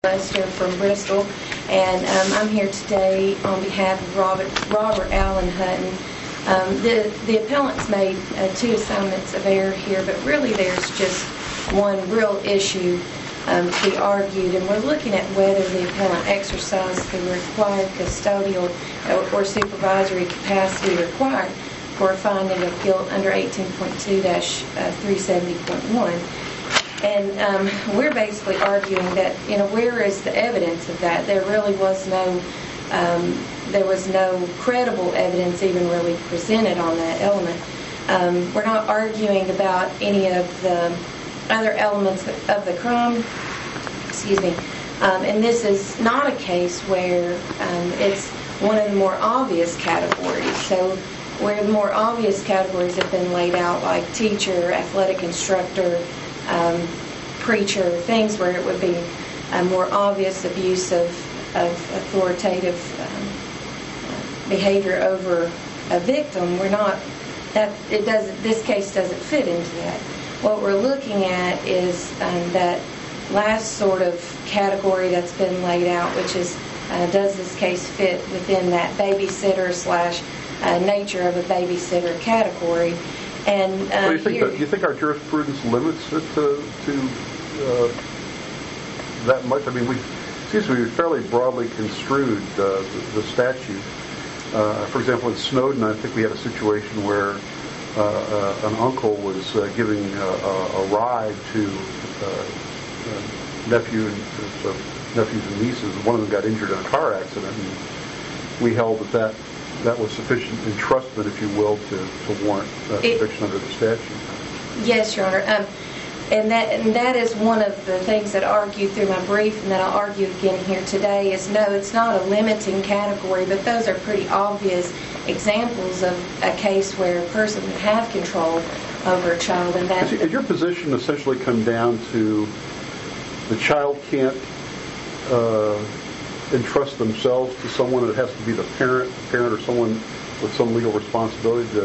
Lester from Bristol, and I'm here today on behalf of Robert Allen Hutton. The appellant's made two assignments of error here, but really there's just one real issue to be argued, and we're looking at whether the appellant exercised the required custodial or supervisory capacity required for a finding of guilt under 18.2-370.1. And we're basically arguing that, where is the evidence of that? There really was no credible evidence even really presented on that element. We're not arguing about any of the other elements of the crime. And this is not a case where it's one of the more obvious categories. So where the more obvious categories have been laid out, like teacher, athletic instructor, preacher, things where it would be a more obvious abuse of authoritative behavior over a victim. This case doesn't fit into that. What we're looking at is that last sort of category that's been laid out, which is does this case fit within that babysitter / nature of a babysitter category. And do you think our jurisprudence limits it to that much? I mean, it seems to be fairly broadly construed, the statute. For example, in Snowden, I think we had a situation where an uncle was giving a ride to nephews and nieces. One of them got injured in a car accident, and we held that was sufficient entrustment, if you will, to warrant conviction under the statute. Yes, Your Honor. And that is one of the things that I argued through my brief, and that I'll argue again here today, is no, it's not a limiting category, but those are pretty obvious examples of a case where a person would have control over a child. And that has your position essentially come down to the child can't entrust themselves to someone? It has to be the parent or someone with some legal responsibility to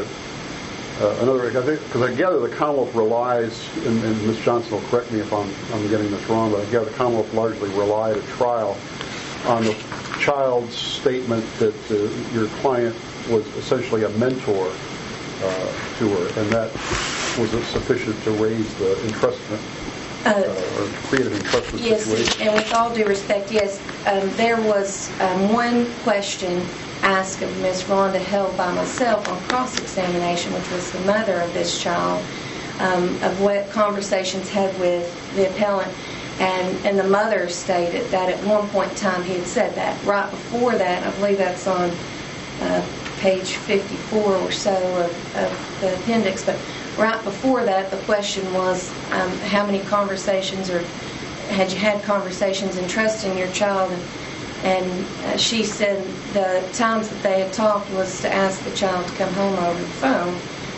because I gather the Commonwealth relies, and Ms. Johnson will correct me if I'm getting this wrong, but I gather the Commonwealth largely relied at trial on the child's statement that your client was essentially a mentor to her, and that was sufficient to raise the entrustment or create an entrustment situation. Yes, and with all due respect, yes, there was one question asked of Ms. Rhonda held by myself on cross-examination, which was the mother of this child, of what conversations had with the appellant, and the mother stated that at one point in time he had said that. Right before that, I believe that's on page 54 or so of the appendix, but right before that the question was how many conversations, or had you had conversations entrusting your child? And she said the times that they had talked was to ask the child to come home over the phone.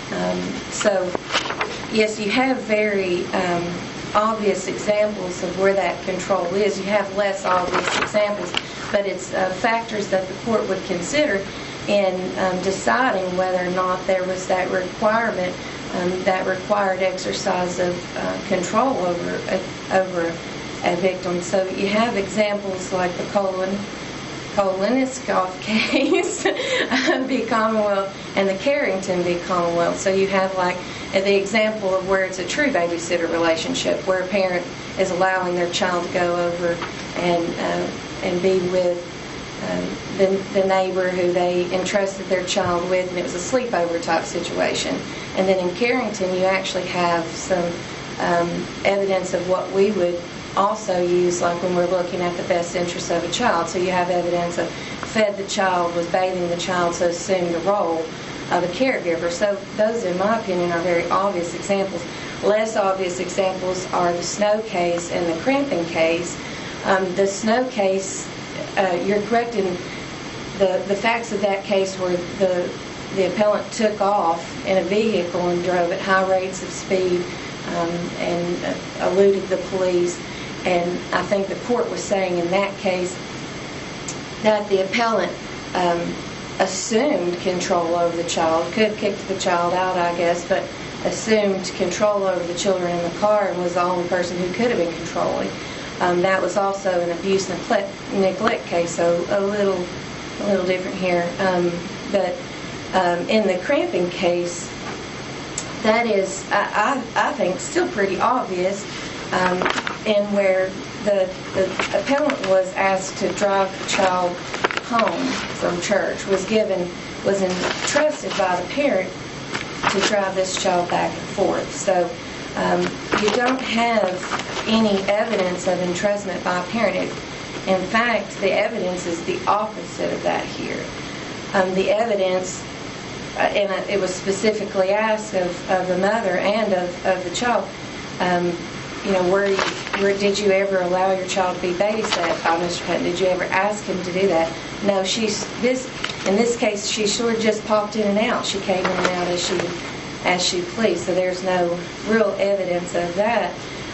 So, yes, you have very obvious examples of where that control is. You have less obvious examples, but it's factors that the court would consider in deciding whether or not there was that requirement, that required exercise of control over a victim. So you have examples like the Koleniskoff case v. Commonwealth and the Carrington v. Commonwealth. So you have like the example of where it's a true babysitter relationship, where a parent is allowing their child to go over and be with the neighbor who they entrusted their child with, and it was a sleepover type situation. And then in Carrington you actually have some evidence of what we would also use, like when we're looking at the best interest of a child. So you have evidence of fed the child, was bathing the child, so assumed the role of a caregiver. So those, in my opinion, are very obvious examples. Less obvious examples are the Snow case and the Crampon case. The Snow case, you're correct in the facts of that case where the appellant took off in a vehicle and drove at high rates of speed and eluded the police. And I think the court was saying in that case that the appellant assumed control over the child, could have kicked the child out, I guess, but assumed control over the children in the car and was the only person who could have been controlling. That was also an abuse neglect case, so a little different here. But in the cramping case, that is, I think, still pretty obvious, in where the appellant was asked to drive the child home from church, was entrusted by the parent to drive this child back and forth. So you don't have any evidence of entrustment by a parent. In fact, the evidence is the opposite of that here. The evidence, and it was specifically asked of the mother and of the child, where did you ever allow your child to be babysat by Mr. Hutton? Did you ever ask him to do that? No, in this case, she sort of just popped in and out. She came in and out as she pleased, so there's no real evidence of that.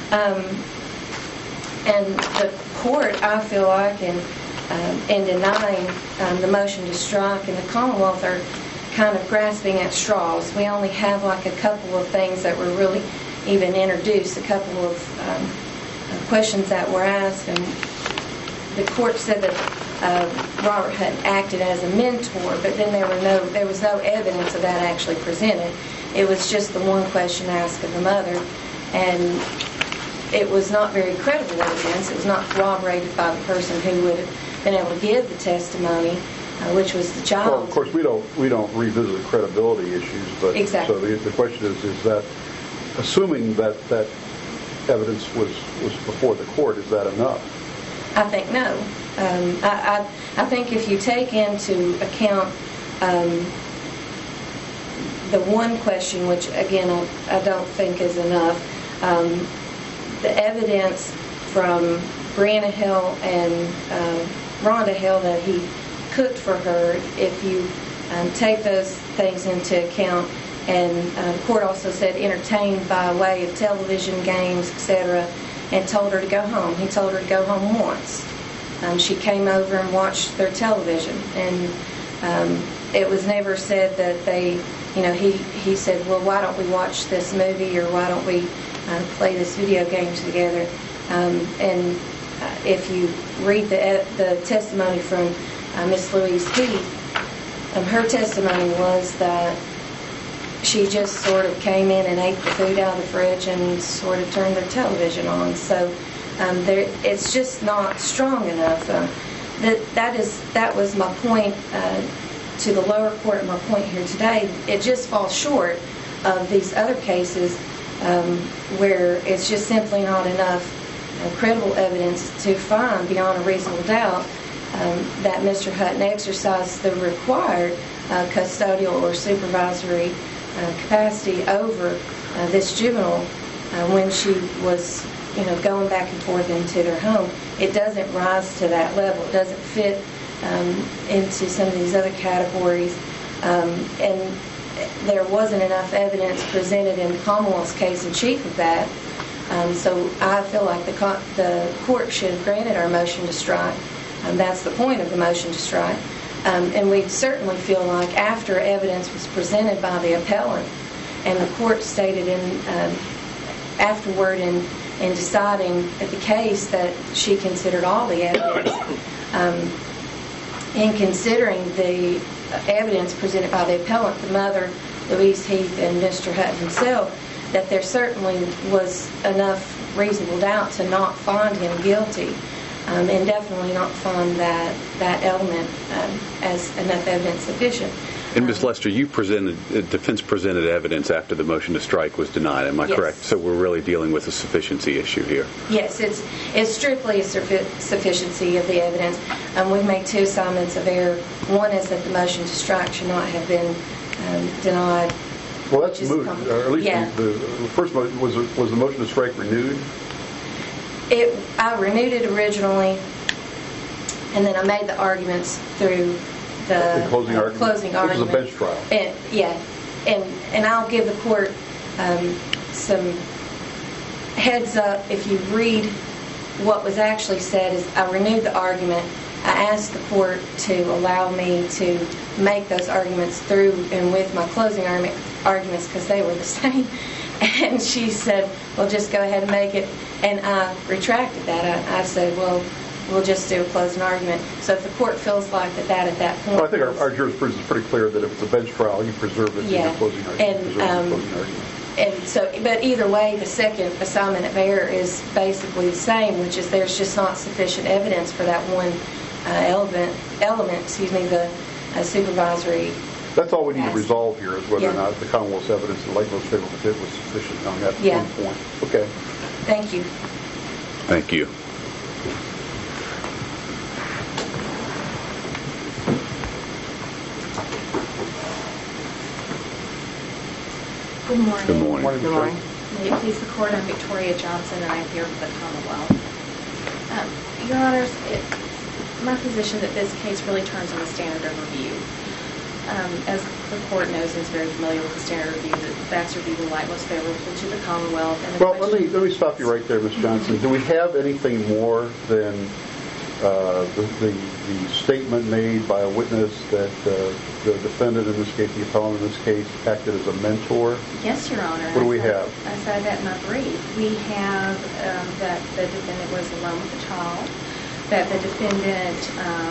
And the court, I feel like, in denying the motion to strike, and the Commonwealth are kind of grasping at straws. We only have like a couple of things that were really even introduced, a couple of questions that were asked, and the court said that Robert Hutton acted as a mentor, but then there was no evidence of that actually presented. It was just the one question asked of the mother, and it was not very credible evidence. It was not corroborated by the person who would have been able to give the testimony, which was the child. Well, of course, we don't revisit credibility issues, but exactly. So the question is that, assuming that evidence was before the court, is that enough? I think no. I think if you take into account the one question, which again I don't think is enough, the evidence from Brianna Hill and Rhonda Hill that he cooked for her, if you take those things into account, and the court also said entertained by way of television, games, etc., and told her to go home. He told her to go home once. She came over and watched their television, and it was never said that they, he said, well, why don't we watch this movie, or why don't we play this video game together? And if you read the testimony from Miss Louise Heath, her testimony was that she just sort of came in and ate the food out of the fridge and sort of turned their television on. So it's just not strong enough. That was my point to the lower court, and my point here today. It just falls short of these other cases where it's just simply not enough credible evidence to find beyond a reasonable doubt that Mr. Hutton exercised the required custodial or supervisory capacity over this juvenile when she was, going back and forth into their home. It doesn't rise to that level. It doesn't fit into some of these other categories, and there wasn't enough evidence presented in the Commonwealth's case in chief of that. So I feel like the court should have granted our motion to strike. That's the point of the motion to strike. And we certainly feel like after evidence was presented by the appellant, and the court stated afterward in deciding the case that she considered all the evidence, in considering the evidence presented by the appellant, the mother, Louise Heath, and Mr. Hutton himself, that there certainly was enough reasonable doubt to not find him guilty, and definitely not find that element as enough evidence sufficient. And Ms. Lester, defense presented evidence after the motion to strike was denied, am I correct? So we're really dealing with a sufficiency issue here. Yes, it's strictly a sufficiency of the evidence. We've made two assignments of error. One is that the motion to strike should not have been denied. Well, that's moved, or at least the first motion, was the motion to strike renewed? I renewed it originally, and then I made the arguments through the closing argument. This was a bench trial. And I'll give the court some heads up. If you read what was actually said, is I renewed the argument. I asked the court to allow me to make those arguments through and with my closing arguments because they were the same. And she said, well, just go ahead and make it. And I retracted that. I said, well, we'll just do a closing argument. So if the court feels like that at that point... Well, I think our jurisprudence is pretty clear that if it's a bench trial, you preserve it in your closing argument. And so, but either way, the second assignment of error is basically the same, which is there's just not sufficient evidence for that one element, the supervisory... That's all we need to resolve here, is whether or not the Commonwealth's evidence in the light most favorable to it was sufficient on that one point. Okay. Thank you. Thank you. Good morning. Good morning. Good morning. May it please the Court, I'm Victoria Johnson, and I'm here for the Commonwealth. Your Honors, it's my position that this case really turns on the standard of review. As the Court knows and is very familiar with the standard review, the facts are viewed in light most favorable to the Commonwealth. And well, let me stop you right there, Ms. Johnson. Do we have anything more than the statement made by a witness that the defendant, in this case, the appellant in this case, acted as a mentor? Yes, Your Honor. What do we have? I said that in my brief. We have that the defendant was alone with the child, that the defendant,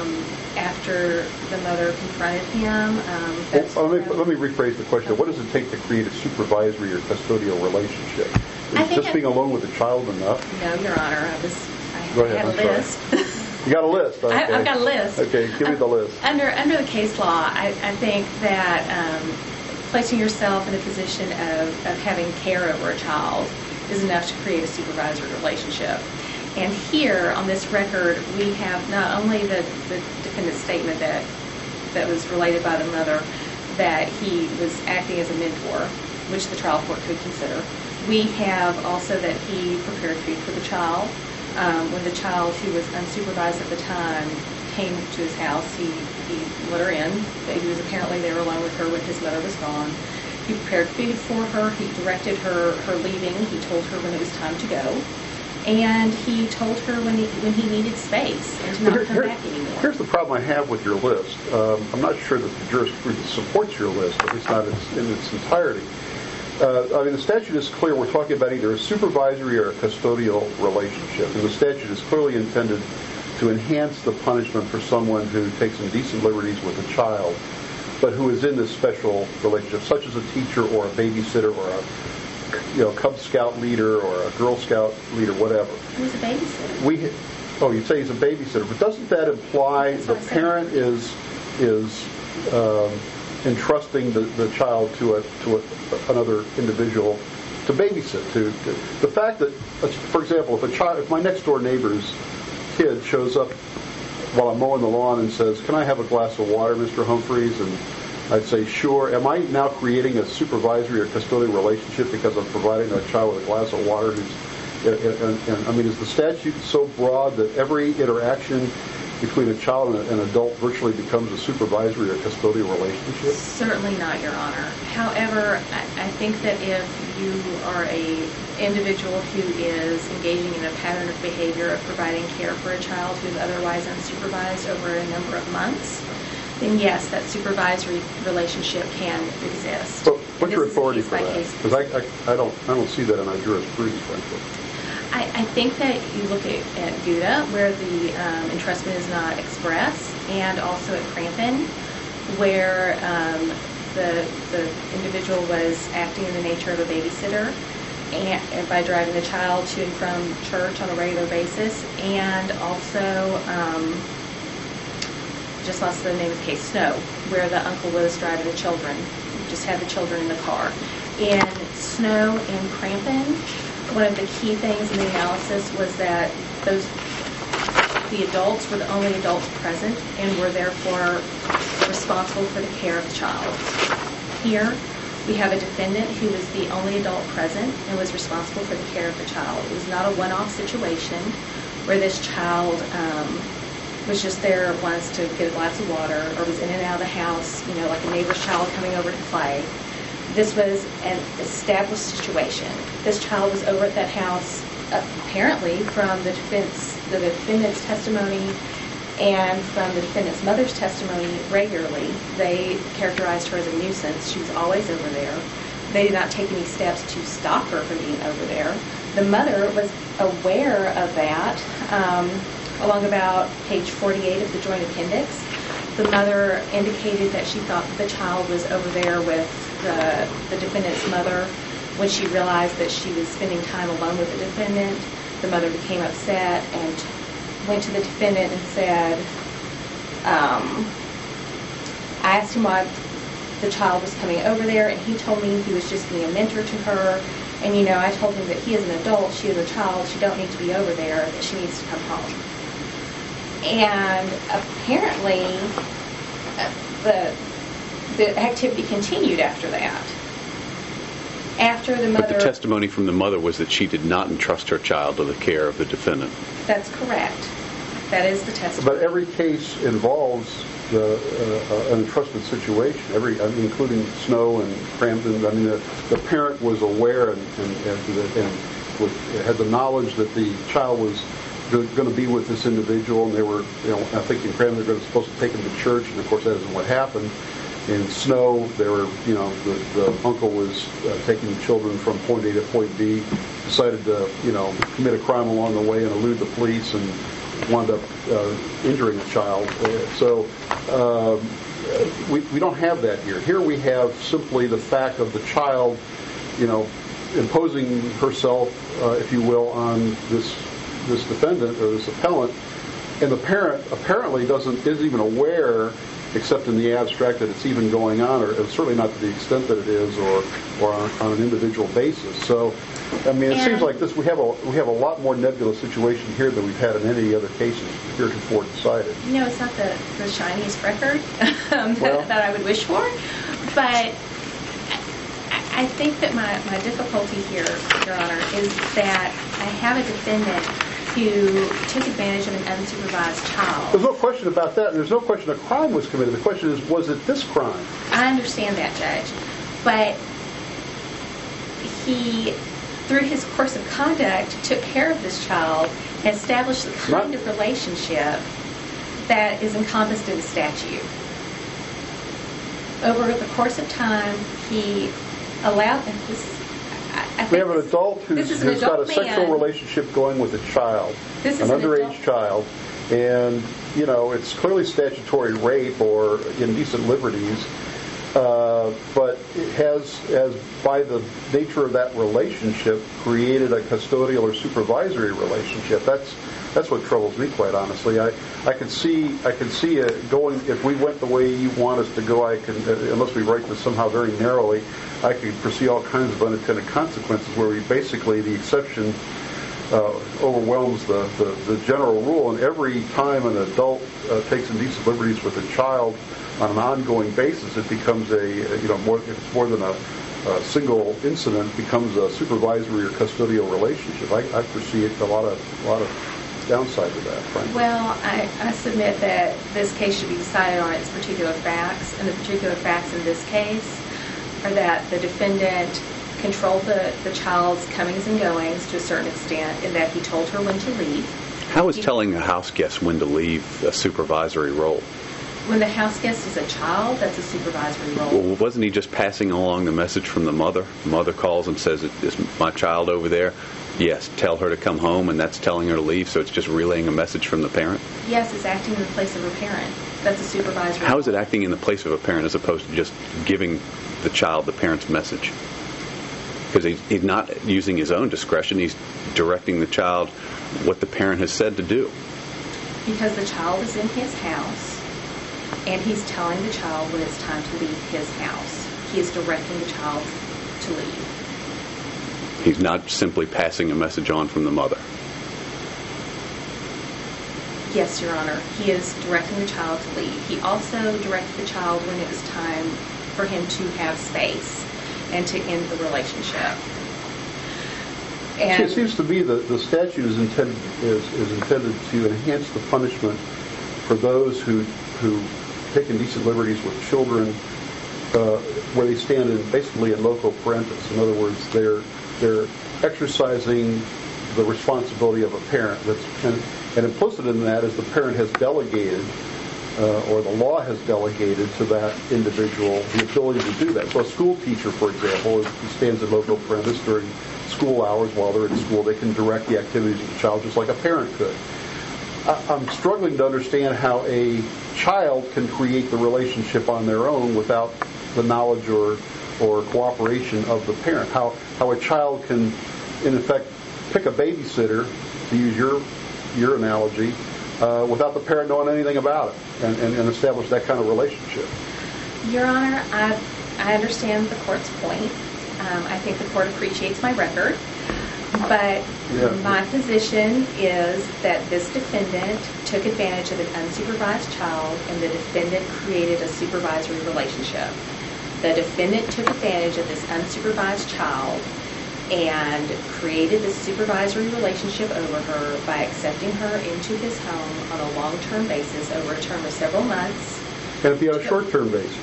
after the mother confronted him... let me rephrase the question. What does it take to create a supervisory or custodial relationship? Is just being alone with a child enough? No, Your Honor. Go ahead, had a list. You got a list. Okay. I've got a list. Okay, give me the list. Under the case law, I think that placing yourself in a position of having care over a child is enough to create a supervisory relationship. And here, on this record, we have not only the defendant's statement that was related by the mother that he was acting as a mentor, which the trial court could consider. We have also that he prepared food for the child. When the child, who was unsupervised at the time, came to his house, he let her in. He was apparently there alone with her when his mother was gone. He prepared food for her. He directed her leaving. He told her when it was time to go. And he told her when he needed space and to not come back anymore. Here's the problem I have with your list. I'm not sure that the jurisprudence supports your list, at least not in its entirety. The statute is clear. We're talking about either a supervisory or a custodial relationship. And the statute is clearly intended to enhance the punishment for someone who takes indecent liberties with a child, but who is in this special relationship, such as a teacher or a babysitter or a Cub Scout leader or a Girl Scout leader, whatever. He's a babysitter. You'd say he's a babysitter, but doesn't that imply the parent is entrusting the child to another individual to babysit? The fact that, for example, if my next door neighbor's kid shows up while I'm mowing the lawn and says, "Can I have a glass of water, Mr. Humphreys?" and I'd say, sure. Am I now creating a supervisory or custodial relationship because I'm providing a child with a glass of water? Is the statute so broad that every interaction between a child and an adult virtually becomes a supervisory or custodial relationship? Certainly not, Your Honor. However, I think that if you are an individual who is engaging in a pattern of behavior of providing care for a child who is otherwise unsupervised over a number of months, then yes, that supervisory relationship can exist. So what's your authority for that? Because I don't see that in our jurisprudence, frankly. I think that you look at Gouda, where the entrustment is not express, and also at Crampon, where the individual was acting in the nature of a babysitter and by driving the child to and from church on a regular basis, and also just lost the name of the case, Snow, where the uncle was driving the children, just had the children in the car. In Snow and Crampon, one of the key things in the analysis was that the adults were the only adults present and were therefore responsible for the care of the child. Here, we have a defendant who was the only adult present and was responsible for the care of the child. It was not a one-off situation where this child was just there once to get a glass of water or was in and out of the house, like a neighbor's child coming over to play. This was an established situation. This child was over at that house, apparently from the defendant's testimony and from the defendant's mother's testimony regularly. They characterized her as a nuisance. She was always over there. They did not take any steps to stop her from being over there. The mother was aware of that. Along about page 48 of the joint appendix, the mother indicated that she thought the child was over there with the defendant's mother. When she realized that she was spending time alone with the defendant, the mother became upset and went to the defendant and said, I asked him why the child was coming over there, and he told me he was just being a mentor to her. And, I told him that he is an adult, she is a child, she don't need to be over there, that she needs to come home. And apparently, the activity continued after that. After the mother... But the testimony from the mother was that she did not entrust her child to the care of the defendant. That's correct. That is the testimony. But every case involves an entrusted situation, including Snow and Crampton. The parent was aware and had the knowledge that the child was going to be with this individual, and they were, I think in Crampton they were supposed to take him to church, and of course that isn't what happened. In Snow, they were, the uncle was taking children from point A to point B, decided to, commit a crime along the way and elude the police, and wound up injuring a child. So we don't have that here. Here we have simply the fact of the child, imposing herself, if you will, on this defendant or this appellant, and the parent apparently isn't even aware, except in the abstract, that it's even going on, or certainly not to the extent that it is, or on an individual basis. So, it seems like this. We have a lot more nebulous situation here than we've had in any other cases heretofore decided. It's not the shiniest record that I would wish for, but I think that my difficulty here, Your Honor, is that I have a defendant who took advantage of an unsupervised child. There's no question about that, and there's no question a crime was committed. The question is, was it this crime? I understand that, Judge, but he, through his course of conduct, took care of this child and established the kind of relationship that is encompassed in the statute. Over the course of time, he allowed them to... We have an adult who's got a sexual relationship going with a child, an underage child, and, it's clearly statutory rape or indecent liberties, but it has, by the nature of that relationship, created a custodial or supervisory relationship. That's what troubles me, quite honestly. I can see it going. If we went the way you want us to go, unless we write this somehow very narrowly, I could foresee all kinds of unintended consequences where the exception overwhelms the general rule, and every time an adult takes indecent liberties with a child on an ongoing basis, it becomes more than a single incident, becomes a supervisory or custodial relationship. I foresee a lot of downside to that, frankly. Well, I submit that this case should be decided on its particular facts, and the particular facts in this case are that the defendant controlled the child's comings and goings to a certain extent, in that he told her when to leave. How is telling a house guest when to leave a supervisory role? When the house guest is a child, that's a supervisory role. Well, wasn't he just passing along the message from the mother? The mother calls and says, "Is my child over there?" Yes, tell her to come home, and that's telling her to leave, so it's just relaying a message from the parent? Yes, it's acting in the place of a parent. That's a supervisory role. How is it acting in the place of a parent as opposed to just giving the child the parent's message? Because he's not using his own discretion, he's directing the child what the parent has said to do. Because the child is in his house, and he's telling the child when it's time to leave his house. He is directing the child to leave. He's not simply passing a message on from the mother. Yes, Your Honor. He is directing the child to leave. He also directed the child when it was time for him to have space and to end the relationship. And it seems to me that the statute is intended to enhance the punishment for those who take indecent liberties with children, where they stand basically in loco parentis. In other words, they're exercising the responsibility of a parent. And implicit in that is the parent has delegated or the law has delegated to that individual the ability to do that. So a school teacher, for example, who stands in loco parentis during school hours while they're in school, they can direct the activities of the child just like a parent could. I'm struggling to understand how a child can create the relationship on their own without the knowledge or cooperation of the parent. How a child can, in effect, pick a babysitter, to use your analogy, without the parent knowing anything about it, and establish that kind of relationship. Your Honor, I understand the court's point. I think the court appreciates my record. But my position is that this defendant took advantage of an unsupervised child, and the defendant created a supervisory relationship. The defendant took advantage of this unsupervised child and created this supervisory relationship over her by accepting her into his home on a long-term basis over a term of several months. And if you had a short-term basis?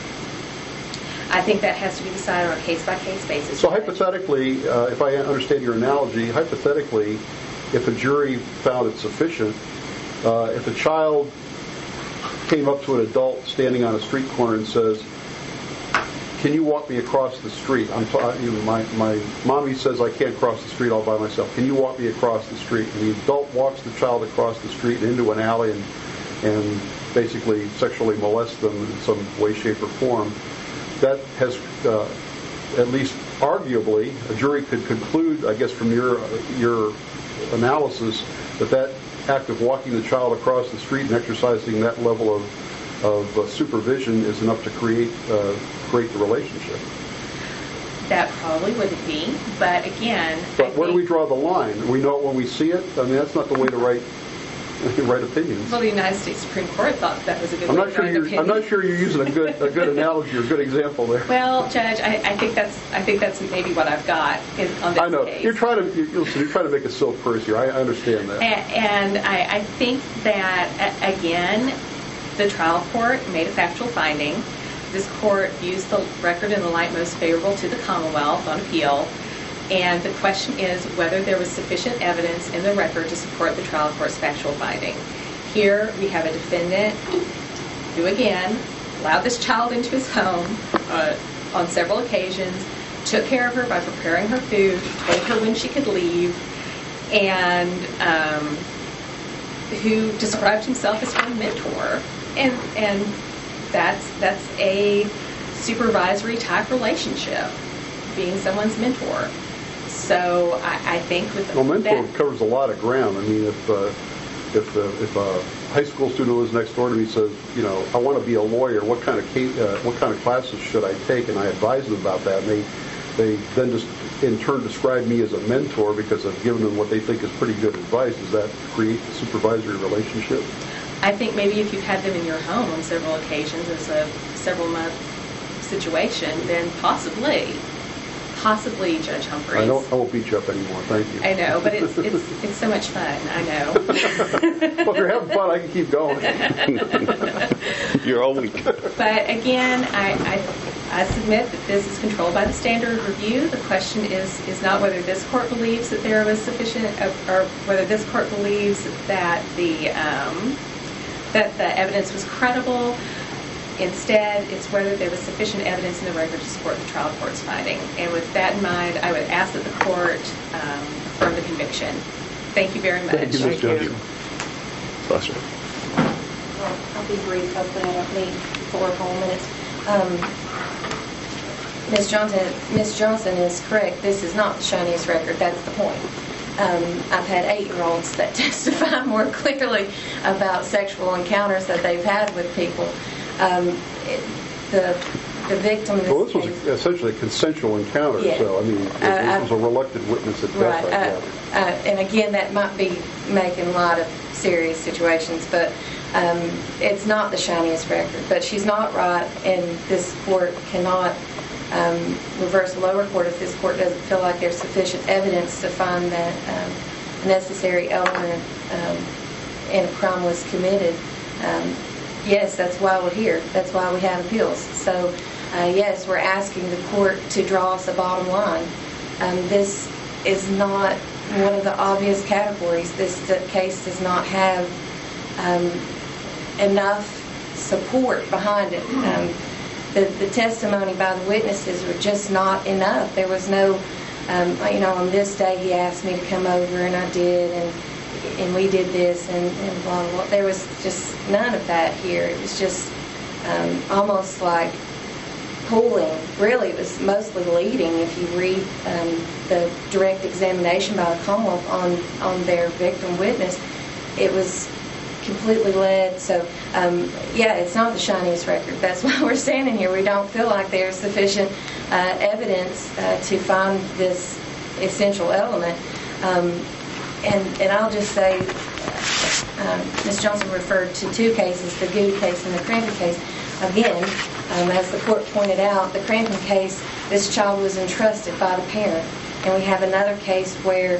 I think that has to be decided on a case-by-case basis. So hypothetically, if I understand your analogy, hypothetically, if a jury found it sufficient, if a child came up to an adult standing on a street corner and says, "Can you walk me across the street? My mommy says I can't cross the street all by myself. Can you walk me across the street?" And the adult walks the child across the street into an alley and basically sexually molests them in some way, shape, or form. That has, at least arguably, a jury could conclude, I guess, from your analysis, that act of walking the child across the street and exercising that level of supervision is enough to create the relationship. That probably wouldn't be, but again... But where do we draw the line? We know it when we see it? I mean, that's not the way to write opinions. Well, the United States Supreme Court thought that was a good I'm way not to sure write you're. opinions. I'm not sure you're using a good analogy or a good example there. Well, Judge, I think that's maybe what I've got on this I know case. you're trying to make a silk purse here. I understand that. And I think that again, the trial court made a factual finding. This court views the record in the light most favorable to the Commonwealth on appeal. And the question is whether there was sufficient evidence in the record to support the trial court's factual finding. Here we have a defendant who, again, allowed this child into his home on several occasions, took care of her by preparing her food, told her when she could leave, and who described himself as her mentor. And that's a supervisory type relationship, being someone's mentor. So I think with mentor covers a lot of ground. I mean, if a high school student lives next door to me says, I want to be a lawyer, what kind of classes should I take? And I advise them about that, and they then just in turn describe me as a mentor because I've given them what they think is pretty good advice. Does that create a supervisory relationship? I think maybe if you've had them in your home on several occasions as a several-month situation, then possibly, Judge Humphreys. I won't beat you up anymore. Thank you. I know, but it's so much fun. I know. Well, if you're having fun, I can keep going. You're all weak. But again, I submit that this is controlled by the standard of review. The question is not whether this court believes that there was sufficient, or whether this court believes that the evidence was credible. Instead, it's whether there was sufficient evidence in the record to support the trial court's finding. And with that in mind, I would ask that the court affirm the conviction. Thank you very much. Thank you, Ms. Johnson. Bless her. I'll be brief. Hopefully I don't need 4 whole minutes. Ms. Johnson is correct. This is not the shiniest record. That's the point. I've had 8-year-olds that testify more clearly about sexual encounters that they've had with people. The victim... Well, this was essentially a consensual encounter, yeah. So, I mean, it was a reluctant witness at best, I gather. And again, that might be making light of serious situations, but it's not the shiniest record. But she's not right, and this court cannot reverse the lower court if this court doesn't feel like there's sufficient evidence to find that a necessary element in a crime was committed. Yes, that's why we're here. That's why we have appeals. So, yes, we're asking the court to draw us a bottom line. This is not one of the obvious categories. This case does not have enough support behind it. The testimony by the witnesses were just not enough. There was no, on this day he asked me to come over and I did, and we did this and blah, blah, blah. There was just none of that here. It was just almost like pulling. Really, it was mostly leading. If you read the direct examination by the Commonwealth on their victim witness, it was completely led. So, it's not the shiniest record. That's why we're standing here. We don't feel like there's sufficient evidence to find this essential element. And I'll just say, Ms. Johnson referred to two cases, the Goode case and the Crampon case. Again, as the court pointed out, the Crampon case, this child was entrusted by the parent. And we have another case where,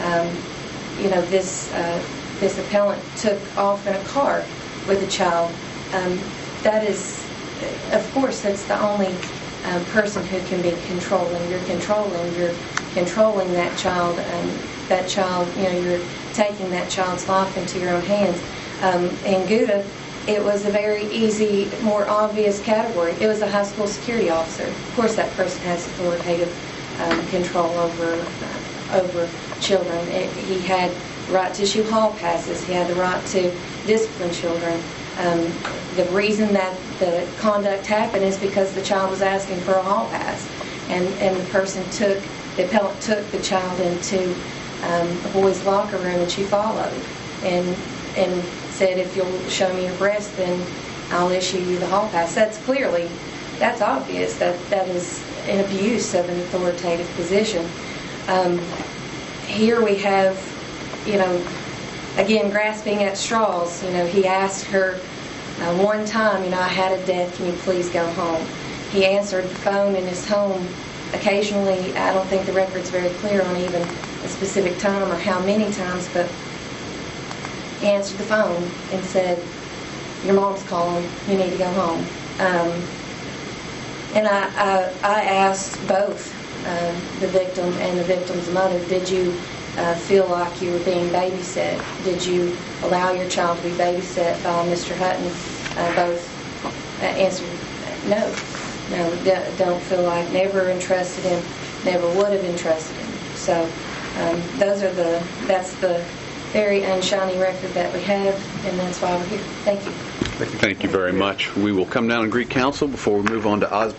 this appellant took off in a car with a child. That is, of course, that's the only person who can be controlling. You're controlling that child, you're taking that child's life into your own hands. In Goode, it was a very easy, more obvious category. It was a high school security officer. Of course, that person has authoritative control over children. He had the right to issue hall passes. He had the right to discipline children. The reason that the conduct happened is because the child was asking for a hall pass, and the appellant took the child into a boys' locker room, and she followed and said, "If you'll show me your breast, then I'll issue you the hall pass." That's obvious. That is an abuse of an authoritative position. Here we have, again, grasping at straws. He asked her one time, "I had a death, can you please go home?" He answered the phone in his home occasionally. I don't think the record's very clear on even a specific time or how many times, but he answered the phone and said, "Your mom's calling, you need to go home." And I asked both the victim and the victim's mother, did you feel like you were being babysit? Did you allow your child to be babysat by Mr. Hutton? Both answered no. No, don't feel like, never entrusted him, never would have entrusted him. So that's the very unshiny record that we have, and that's why we're here. Thank you. Thank you very much. We will come down and greet counsel before we move on to Osborne.